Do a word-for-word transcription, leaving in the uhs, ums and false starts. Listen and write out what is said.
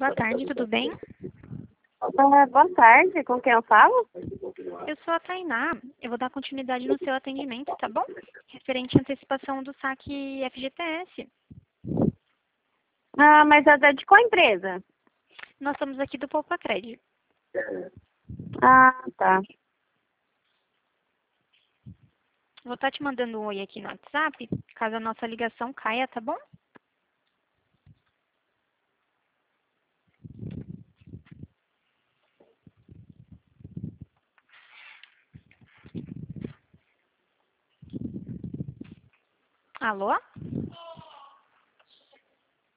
boa tarde, tudo bem? Ah, boa tarde, com quem eu falo? Eu sou a Tainá, eu vou dar continuidade no seu atendimento, tá bom? Referente à antecipação do saque F G T S. Ah, mas é da- de qual empresa? Nós estamos aqui do Poupa Crédito. Ah, tá. Vou estar te mandando um oi aqui no WhatsApp, caso a nossa ligação caia, tá bom? Alô?